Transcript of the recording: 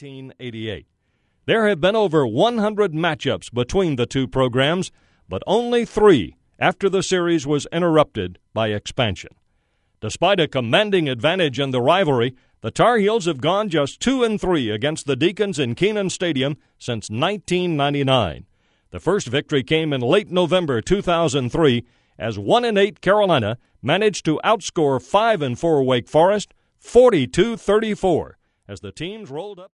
1988. There have been over 100 matchups between the two programs, but only 3 after the series was interrupted by expansion. Despite a commanding advantage in the rivalry, the Tar Heels have gone just 2-3 against the Deacons in Kenan Stadium since 1999. The first victory came in late November 2003 as 1-8 Carolina managed to outscore 5-4 Wake Forest 42-34 as the teams rolled up.